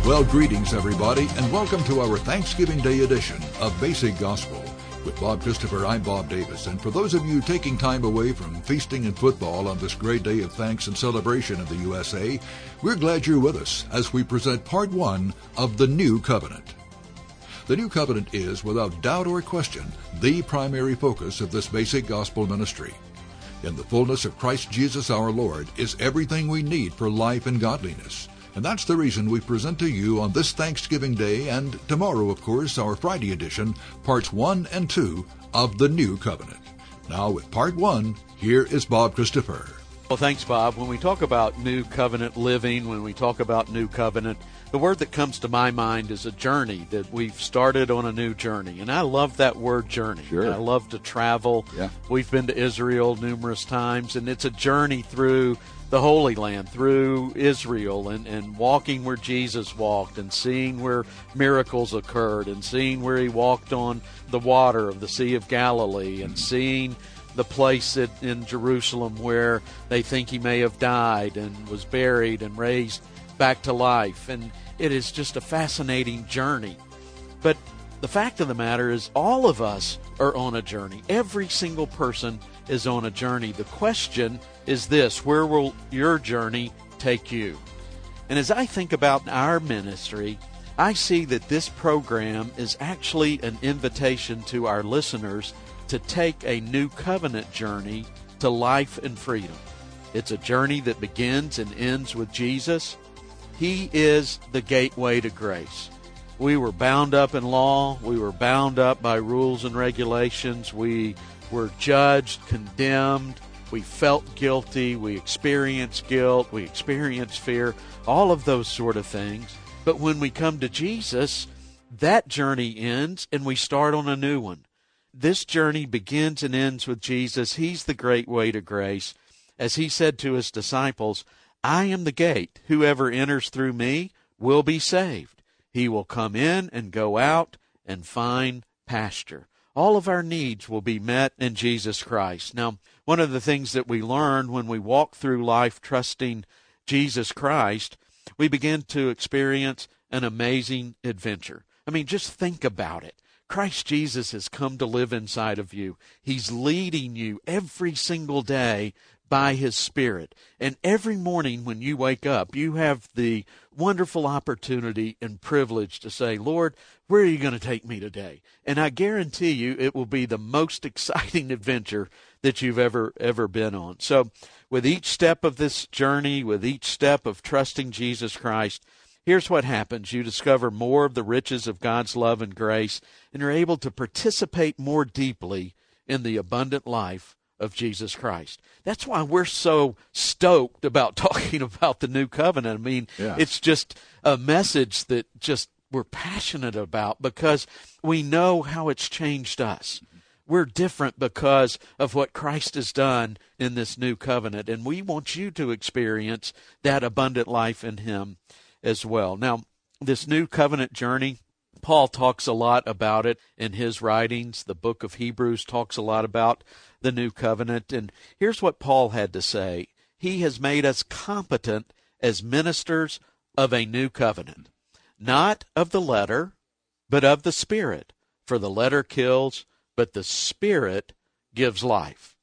Well, greetings, everybody, and welcome to our Thanksgiving Day edition of Basic Gospel. With Bob Christopher, I'm Bob Davis, and for those of you taking time away from feasting and football on this great day of thanks and celebration in the USA, we're glad you're with us as we present part one of the New Covenant. The New Covenant is, without doubt or question, the primary focus of this basic gospel ministry. In the fullness of Christ Jesus our Lord is everything we need for life and godliness. And that's the reason we present to you on this Thanksgiving Day and tomorrow, of course, our Friday edition, parts 1 and 2 of the New Covenant. Now with part 1, here is Bob Christopher. Well, thanks, Bob. When we talk about New Covenant living, when we talk about New Covenant, the word that comes to my mind is a journey, that we've started on a new journey. And I love that word journey. Sure. I love to travel. Yeah. We've been to Israel numerous times, and it's a journey through the Holy Land, through Israel, and walking where Jesus walked, and seeing where miracles occurred, and seeing where he walked on the water of the Sea of Galilee, and seeing the place in Jerusalem where they think he may have died and was buried and raised back to life. And it is just a fascinating journey. But the fact of the matter is, all of us are on a journey. Every single person is on a journey. The question is this: where will your journey take you? And as I think about our ministry, I see that this program is actually an invitation to our listeners to take a new covenant journey to life and freedom. It's a journey that begins and ends with Jesus. He is the gateway to grace. We were bound up in law. We were bound up by rules and regulations. We were judged, condemned. We felt guilty. We experienced guilt. We experienced fear, all of those sort of things. But when we come to Jesus, that journey ends and we start on a new one. This journey begins and ends with Jesus. He's the great way to grace. As he said to his disciples, I am the gate. Whoever enters through me will be saved. He will come in and go out and find pasture. All of our needs will be met in Jesus Christ. Now, one of the things that we learn when we walk through life trusting Jesus Christ, we begin to experience an amazing adventure. I mean, just think about it. Christ Jesus has come to live inside of you. He's leading you every single day by his Spirit. And every morning when you wake up, you have the wonderful opportunity and privilege to say, Lord, where are you going to take me today? And I guarantee you it will be the most exciting adventure that you've ever been on. So with each step of this journey, with each step of trusting Jesus Christ, here's what happens. You discover more of the riches of God's love and grace, and you're able to participate more deeply in the abundant life of Jesus Christ. That's why we're so stoked about talking about the New Covenant. I mean, It's just a message that just we're passionate about because we know how it's changed us. We're different because of what Christ has done in this New Covenant, and we want you to experience that abundant life in him as well. Now, this New Covenant journey, Paul talks a lot about it in his writings. The book of Hebrews talks a lot about the New Covenant. And here's what Paul had to say. He has made us competent as ministers of a new covenant, not of the letter, but of the Spirit. For the letter kills, but the Spirit gives life.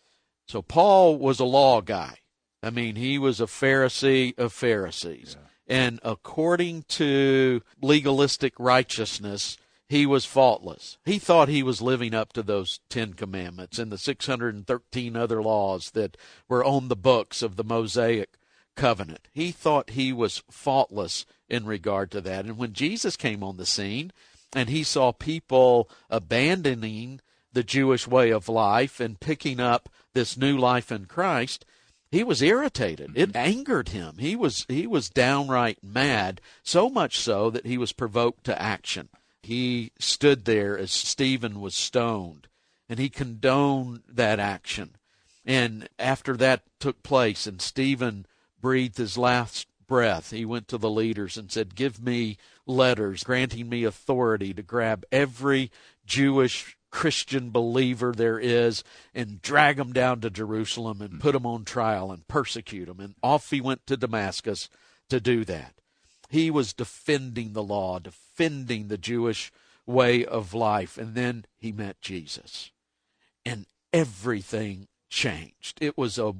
So Paul was a law guy. I mean, he was a Pharisee of Pharisees. Yeah. And according to legalistic righteousness, he was faultless. He thought he was living up to those 10 commandments and the 613 other laws that were on the books of the Mosaic covenant. He thought he was faultless in regard to that. And when Jesus came on the scene and he saw people abandoning the Jewish way of life and picking up this new life in Christ, he was irritated. It angered him. He was downright mad, so much so that he was provoked to action. He stood there as Stephen was stoned, and he condoned that action. And after that took place and Stephen breathed his last breath, he went to the leaders and said, give me letters granting me authority to grab every Jewish Christian believer there is and drag them down to Jerusalem and put them on trial and persecute them. And off he went to Damascus to do that. He was defending the law, defending the Jewish way of life. And then he met Jesus. And everything changed. It was a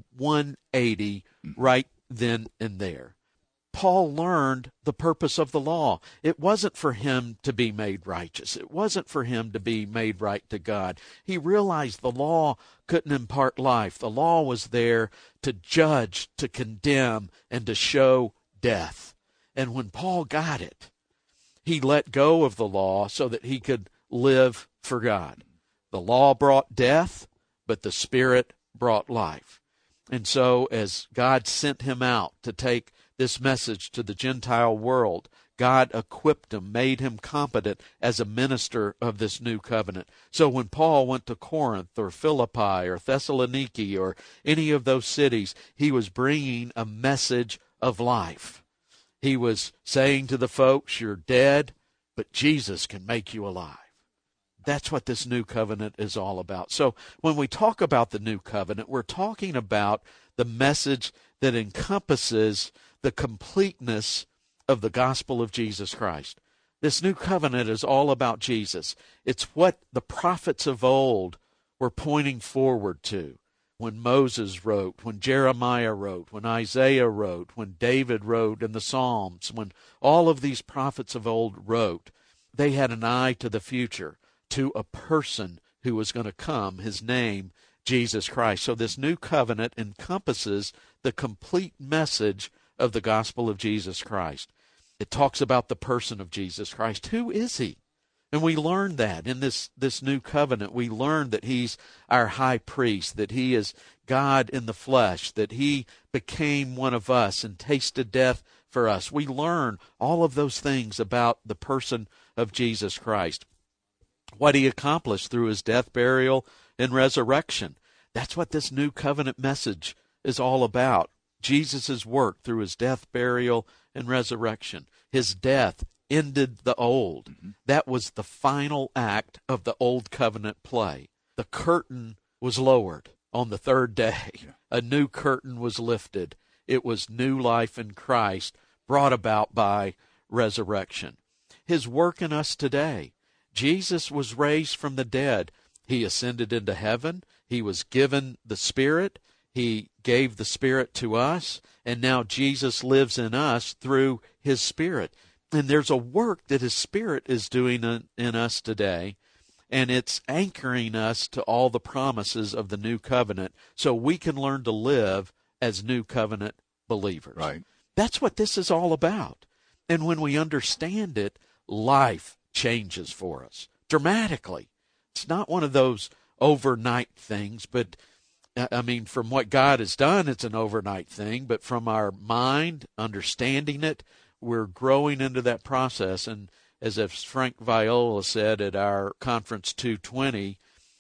180 right then and there. Paul learned the purpose of the law. It wasn't for him to be made righteous. It wasn't for him to be made right to God. He realized the law couldn't impart life. The law was there to judge, to condemn, and to show death. And when Paul got it, he let go of the law so that he could live for God. The law brought death, but the Spirit brought life. And so as God sent him out to take this message to the Gentile world, God equipped him, made him competent as a minister of this new covenant. So when Paul went to Corinth or Philippi or Thessaloniki or any of those cities, he was bringing a message of life. He was saying to the folks, you're dead, but Jesus can make you alive. That's what this new covenant is all about. So when we talk about the new covenant, we're talking about the message that encompasses the completeness of the gospel of Jesus Christ. This new covenant is all about Jesus. It's what the prophets of old were pointing forward to. When Moses wrote, when Jeremiah wrote, when Isaiah wrote, when David wrote in the Psalms, when all of these prophets of old wrote, they had an eye to the future, to a person who was going to come, his name, Jesus Christ. So this new covenant encompasses the complete message of the gospel of Jesus Christ. It talks about the person of Jesus Christ. Who is he? And we learn that in this new covenant. We learn that he's our high priest, that he is God in the flesh, that he became one of us and tasted death for us. We learn all of those things about the person of Jesus Christ. What he accomplished through his death, burial, and resurrection. That's what this new covenant message is all about. Jesus' work through his death, burial, and resurrection. His death ended the old. That was the final act of the old covenant play. The curtain was lowered on the third day. A new curtain was lifted. It was new life in Christ brought about by resurrection. His work in us today. Jesus was raised from the dead. He ascended into heaven. He was given the Spirit. He gave the Spirit to us. And now Jesus lives in us through his Spirit. And there's a work that his Spirit is doing in us today. And it's anchoring us to all the promises of the new covenant so we can learn to live as new covenant believers. Right. That's what this is all about. And when we understand it, life changes for us dramatically. It's not one of those overnight things, but I mean, from what God has done, it's an overnight thing, but from our mind, understanding it, we're growing into that process. And as if Frank Viola said at our Conference 220,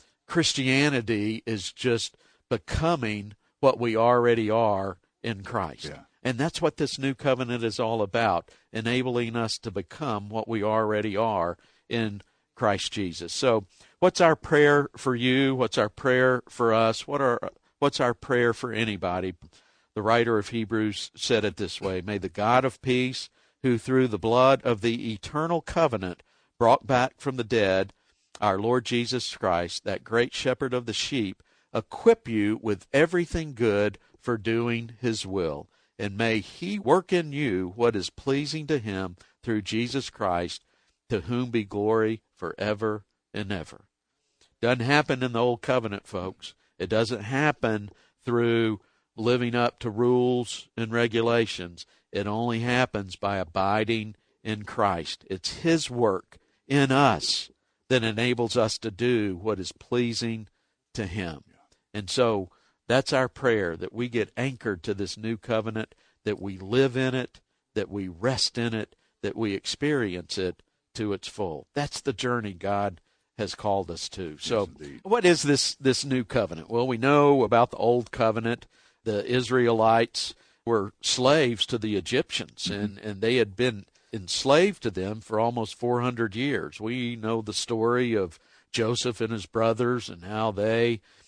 Christianity is just becoming what we already are in Christ. Yeah. And that's what this new covenant is all about, enabling us to become what we already are in Christ Jesus. So what's our prayer for you? What's our prayer for us? What's our prayer for anybody? The writer of Hebrews said it this way: May the God of peace, who through the blood of the eternal covenant brought back from the dead our Lord Jesus Christ, that great shepherd of the sheep, equip you with everything good for doing his will. And may he work in you what is pleasing to him through Jesus Christ, to whom be glory forever and ever. Doesn't happen in the old covenant, folks. It doesn't happen through living up to rules and regulations. It only happens by abiding in Christ. It's his work in us that enables us to do what is pleasing to him. And so that's our prayer, that we get anchored to this new covenant, that we live in it, that we rest in it, that we experience it to its full. That's the journey God has called us to. So what is this new covenant? Well, we know about the old covenant. The Israelites were slaves to the Egyptians, and they had been enslaved to them for almost 400 years. We know the story of Joseph and his brothers and how they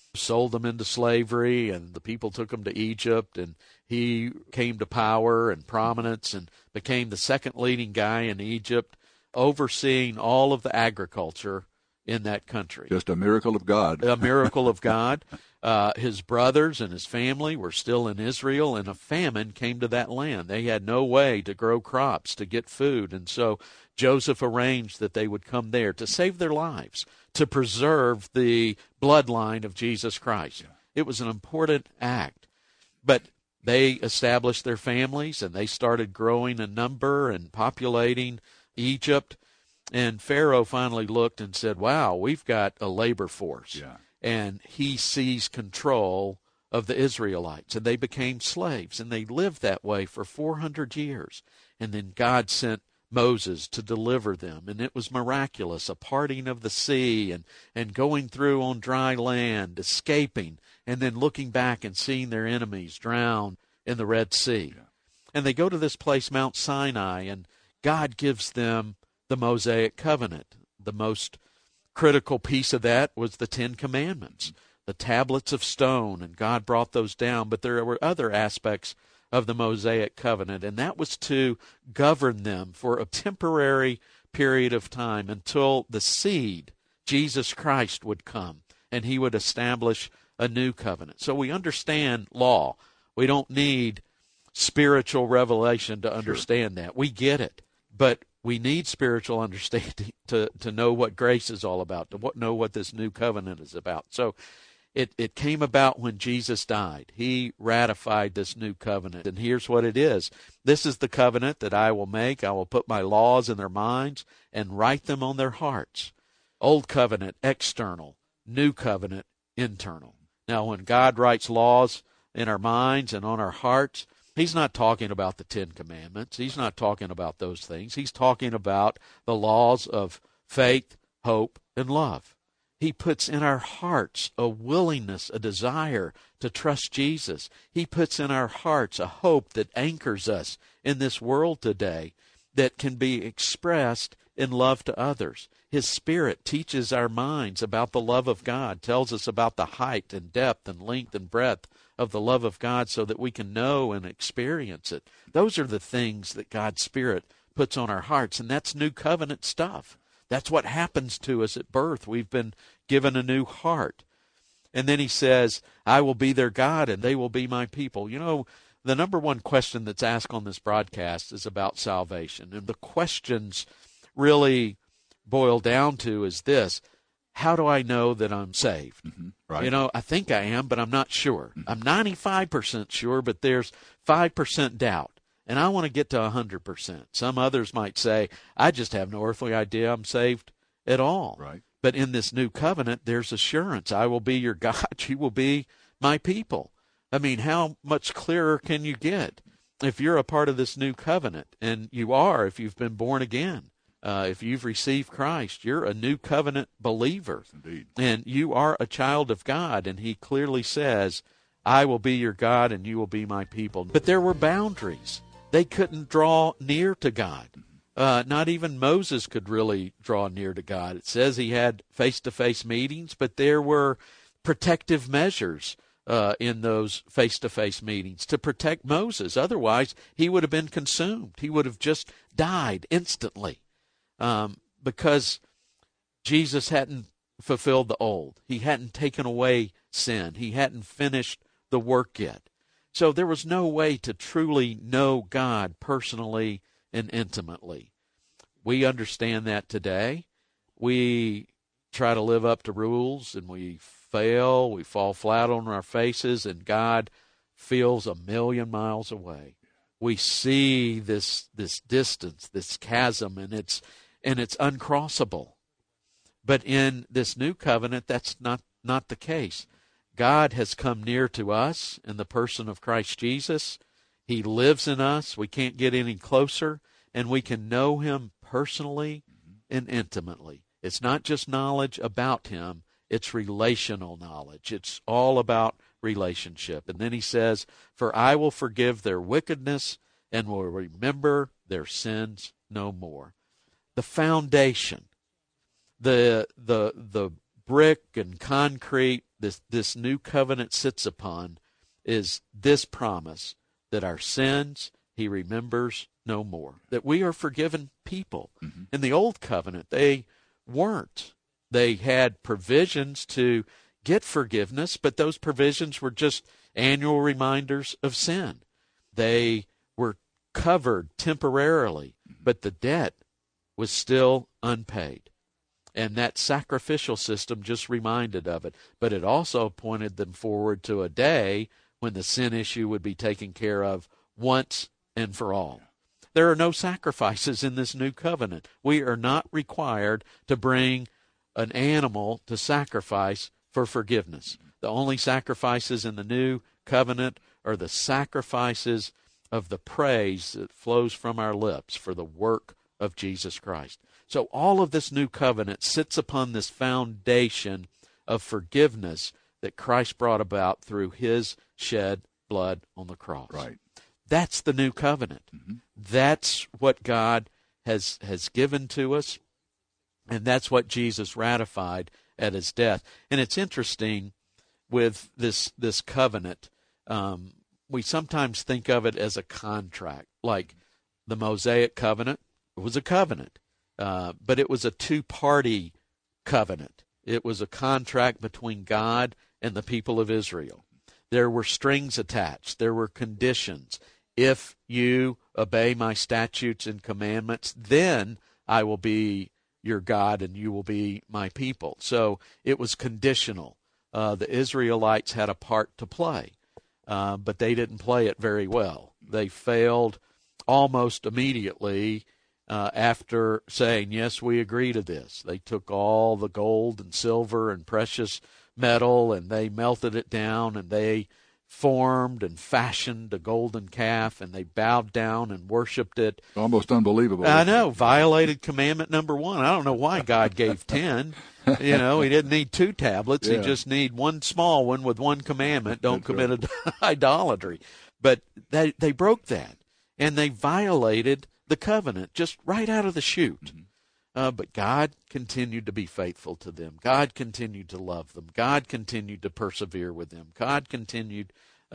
sold them into slavery, and the people took him to Egypt, and he came to power and prominence and became the second leading guy in Egypt, overseeing all of the agriculture in that country. Just a miracle of God. A miracle of God. His brothers and his family were still in Israel, and a famine came to that land. They had no way to grow crops, to get food, and so Joseph arranged that they would come there to save their lives, to preserve the bloodline of Jesus Christ. Yeah. It was an important act. But they established their families, and they started growing in number and populating Egypt. And Pharaoh finally looked and said, wow, we've got a labor force. Yeah. And he seized control of the Israelites, and they became slaves, and they lived that way for 400 years. And then God sent Moses to deliver them, and it was miraculous, a parting of the sea and going through on dry land, escaping, and then looking back and seeing their enemies drown in the Red Sea. Yeah. And they go to this place, Mount Sinai, and God gives them the Mosaic Covenant. The most critical piece of that was the Ten Commandments, the tablets of stone, and God brought those down. But there were other aspects of the Mosaic Covenant, and that was to govern them for a temporary period of time until the seed, Jesus Christ, would come, and he would establish a new covenant. So we understand law. We don't need spiritual revelation to understand that. We get it. But we need spiritual understanding to know what grace is all about, to know what this new covenant is about. So it came about when Jesus died. He ratified this new covenant. And here's what it is. This is the covenant that I will make. I will put my laws in their minds and write them on their hearts. Old covenant, external. New covenant, internal. Now, when God writes laws in our minds and on our hearts, he's not talking about the Ten Commandments. He's not talking about those things. He's talking about the laws of faith, hope, and love. He puts in our hearts a willingness, a desire to trust Jesus. He puts in our hearts a hope that anchors us in this world today that can be expressed in love to others. His Spirit teaches our minds about the love of God, tells us about the height and depth and length and breadth of the love of God so that we can know and experience it. Those are the things that God's Spirit puts on our hearts, and that's new covenant stuff. That's what happens to us at birth. We've been given a new heart. And then he says, I will be their God and they will be my people. You know, the number one question that's asked on this broadcast is about salvation. And the questions really boil down to is this: how do I know that I'm saved? Mm-hmm. Right. You know, I think I am, but I'm not sure. Mm-hmm. I'm 95% sure, but there's 5% doubt. And I want to get to 100%. Some others might say, I just have no earthly idea I'm saved at all. Right. But in this new covenant, there's assurance. I will be your God. You will be my people. I mean, how much clearer can you get if you're a part of this new covenant? And you are if you've been born again. If you've received Christ, you're a new covenant believer. Indeed. And you are a child of God. And he clearly says, I will be your God and you will be my people. But there were boundaries. They couldn't draw near to God. Not even Moses could really draw near to God. It says he had face-to-face meetings, but there were protective measures in those face-to-face meetings to protect Moses. Otherwise, he would have been consumed. He would have just died instantly because Jesus hadn't fulfilled the old. He hadn't taken away sin. He hadn't finished the work yet. So there was no way to truly know God personally and intimately. We understand that today. We try to live up to rules, and we fail. We fall flat on our faces, and God feels a million miles away. We see this distance, this chasm, and it's uncrossable. But in this new covenant, that's not the case. God has come near to us in the person of Christ Jesus. He lives in us. We can't get any closer, and we can know him personally and intimately. It's not just knowledge about him. It's relational knowledge. It's all about relationship. And then he says, for I will forgive their wickedness and will remember their sins no more. The foundation, the brick and concrete this new covenant sits upon is this promise that our sins he remembers no more, that we are forgiven people. Mm-hmm. In the old covenant, they weren't. They had provisions to get forgiveness, but those provisions were just annual reminders of sin. They were covered temporarily, but the debt was still unpaid. And that sacrificial system just reminded of it. But it also pointed them forward to a day when the sin issue would be taken care of once and for all. There are no sacrifices in this new covenant. We are not required to bring an animal to sacrifice for forgiveness. The only sacrifices in the new covenant are the sacrifices of the praise that flows from our lips for the work of Jesus Christ. So all of this new covenant sits upon this foundation of forgiveness that Christ brought about through his shed blood on the cross. Right. That's the new covenant. Mm-hmm. That's what God has given to us, and that's what Jesus ratified at his death. And it's interesting with this covenant, we sometimes think of it as a contract, like the Mosaic covenant. It was a covenant, but it was a two-party covenant. It was a contract between God and the people of Israel. There were strings attached. There were conditions. If you obey my statutes and commandments, then I will be your God and you will be my people. So it was conditional. The Israelites had a part to play, but they didn't play it very well. They failed almost immediately after saying, yes, we agree to this. They took all the gold and silver and precious metal and they melted it down and they formed and fashioned a golden calf and they bowed down and worshipped it. Almost unbelievable. I know. Violated commandment number 1. I don't know why God gave 10. He didn't need 2 tablets. Yeah. He just need one small one with one commandment. Don't commit idolatry. But they broke that and they violated the covenant just right out of the chute. Mm-hmm. But God continued to be faithful to them. God continued to love them. God continued to persevere with them. God continued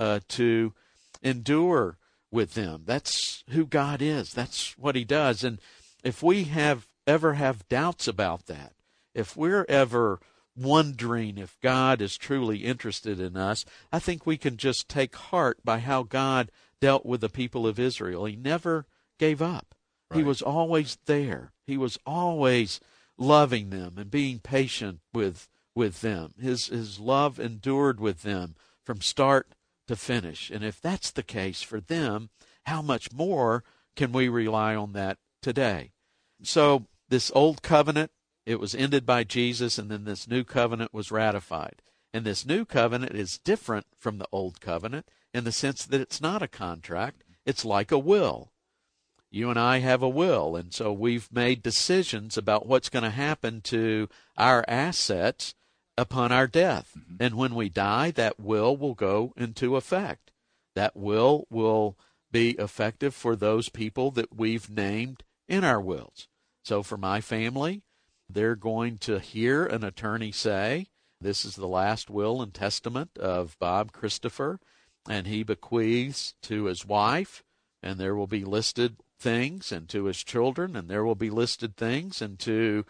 to endure with them. That's who God is. That's what he does. And if we ever have doubts about that, if we're ever wondering if God is truly interested in us, I think we can just take heart by how God dealt with the people of Israel. He never gave up. Right. He was always there. He was always loving them and being patient with them. His love endured with them from start to finish. And if that's the case for them, how much more can we rely on that today? So this old covenant, it was ended by Jesus, and then this new covenant was ratified. And this new covenant is different from the old covenant in the sense that it's not a contract. It's like a will. You and I have a will, and so we've made decisions about what's going to happen to our assets upon our death. Mm-hmm. And when we die, that will go into effect. That will be effective for those people that we've named in our wills. So for my family, they're going to hear an attorney say, this is the last will and testament of Bob Christopher, and he bequeaths to his wife, and there will be listed things, and to his children, and there will be listed things, and to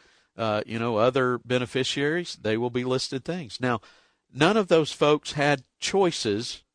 other beneficiaries, they will be listed things. Now, none of those folks had choices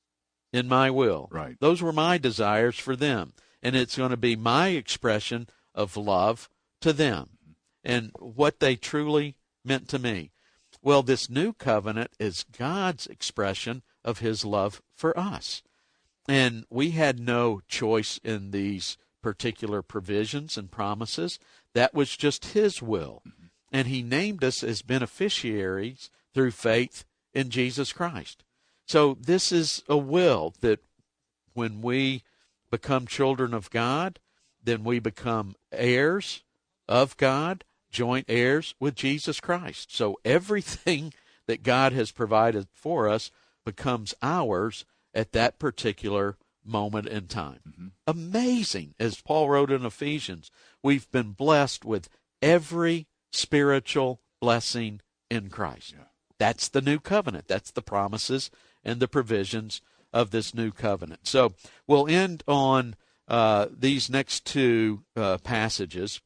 in my will. Right. Those were my desires for them, and it's going to be my expression of love to them and what they truly meant to me. Well, this new covenant is God's expression of his love for us. And we had no choice in these particular provisions and promises. That was just his will. And he named us as beneficiaries through faith in Jesus Christ. So this is a will that when we become children of God, then we become heirs of God, joint heirs with Jesus Christ. So everything that God has provided for us becomes ours at that particular moment in time. Mm-hmm. Amazing. As Paul wrote in Ephesians, we've been blessed with every spiritual blessing in Christ. Yeah. That's the new covenant. That's the promises and the provisions of this new covenant. So we'll end on these next two passages.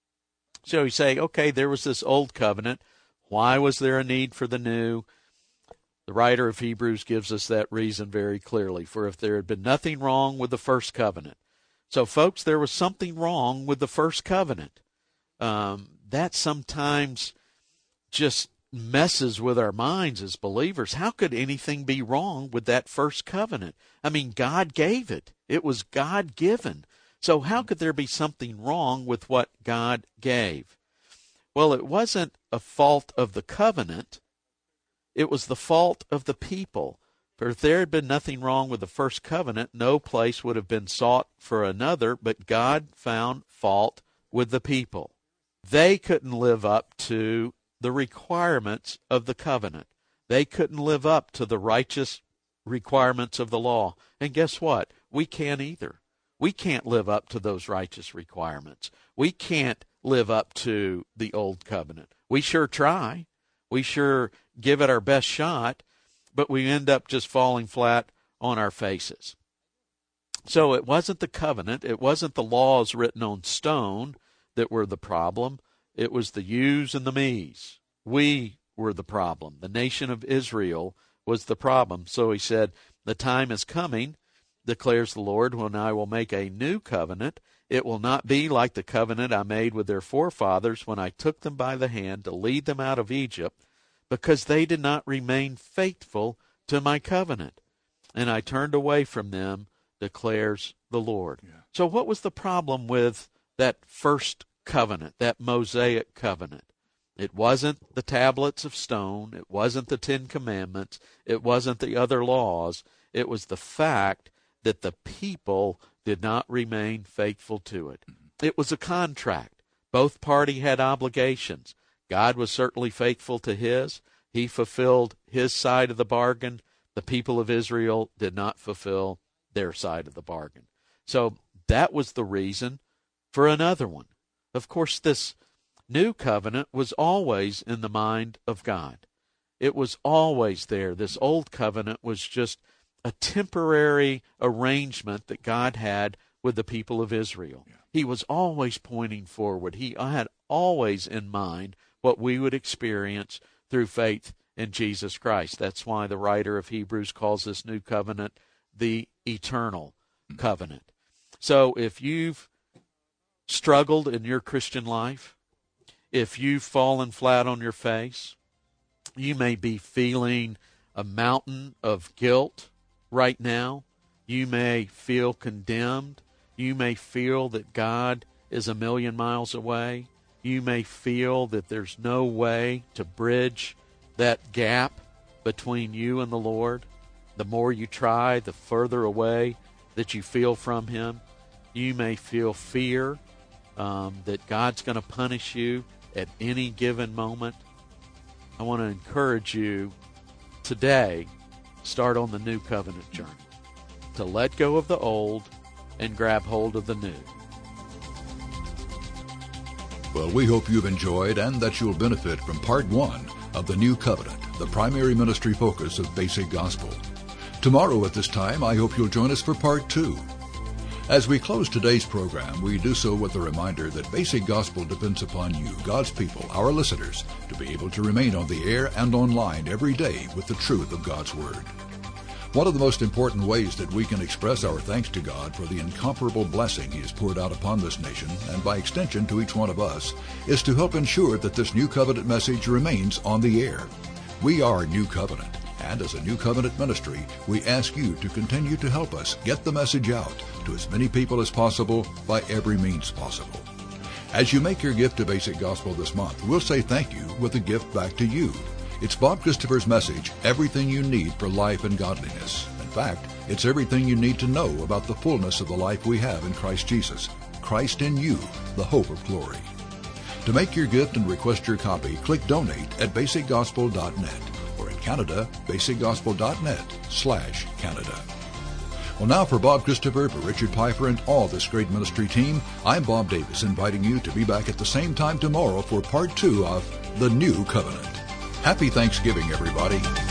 So you say, okay, there was this old covenant. Why was there a need for the new? The writer of Hebrews gives us that reason very clearly. For if there had been nothing wrong with the first covenant. So, folks, there was something wrong with the first covenant. That sometimes just messes with our minds as believers. How could anything be wrong with that first covenant? I mean, God gave it. It was God-given. So how could there be something wrong with what God gave? Well, it wasn't a fault of the covenant. It was the fault of the people. For if there had been nothing wrong with the first covenant, no place would have been sought for another, but God found fault with the people. They couldn't live up to the requirements of the covenant. They couldn't live up to the righteous requirements of the law. And guess what? We can't either. We can't live up to those righteous requirements. We can't live up to the old covenant. We sure try. We sure give it our best shot, but we end up just falling flat on our faces. So it wasn't the covenant. It wasn't the laws written on stone that were the problem. It was the yous and the me's. We were the problem. The nation of Israel was the problem. So he said, the time is coming, declares the Lord, when I will make a new covenant. It will not be like the covenant I made with their forefathers when I took them by the hand to lead them out of Egypt, because they did not remain faithful to my covenant, and I turned away from them, declares the Lord. Yeah. So what was the problem with that first covenant, that Mosaic covenant? It wasn't the tablets of stone. It wasn't the Ten Commandments. It wasn't the other laws. It was the fact that the people did not remain faithful to it. It was a contract. Both parties had obligations. God was certainly faithful to his. He fulfilled his side of the bargain. The people of Israel did not fulfill their side of the bargain. So that was the reason for another one. Of course, this new covenant was always in the mind of God. It was always there. This old covenant was just a temporary arrangement that God had with the people of Israel. Yeah. He was always pointing forward. He had always in mind what we would experience through faith in Jesus Christ. That's why the writer of Hebrews calls this new covenant the eternal covenant. So if you've struggled in your Christian life, if you've fallen flat on your face, you may be feeling a mountain of guilt right now. You may feel condemned. You may feel that God is a million miles away. You may feel that there's no way to bridge that gap between you and the Lord. The more you try, the further away that you feel from him. You may feel fear that God's going to punish you at any given moment. I want to encourage you today, start on the new covenant journey, to let go of the old and grab hold of the new. Well, we hope you've enjoyed and that you'll benefit from Part 1 of the New Covenant, the primary ministry focus of Basic Gospel. Tomorrow at this time, I hope you'll join us for Part 2. As we close today's program, we do so with a reminder that Basic Gospel depends upon you, God's people, our listeners, to be able to remain on the air and online every day with the truth of God's Word. One of the most important ways that we can express our thanks to God for the incomparable blessing he has poured out upon this nation, and by extension to each one of us, is to help ensure that this New Covenant message remains on the air. We are New Covenant, and as a New Covenant ministry, we ask you to continue to help us get the message out to as many people as possible by every means possible. As you make your gift to Basic Gospel this month, we'll say thank you with a gift back to you. It's Bob Christopher's message, Everything You Need for Life and Godliness. In fact, it's everything you need to know about the fullness of the life we have in Christ Jesus. Christ in you, the hope of glory. To make your gift and request your copy, click Donate at basicgospel.net, or in Canada, basicgospel.net/Canada. Well, now for Bob Christopher, for Richard Pfeiffer, and all this great ministry team, I'm Bob Davis, inviting you to be back at the same time tomorrow for Part 2 of The New Covenant. Happy Thanksgiving, everybody.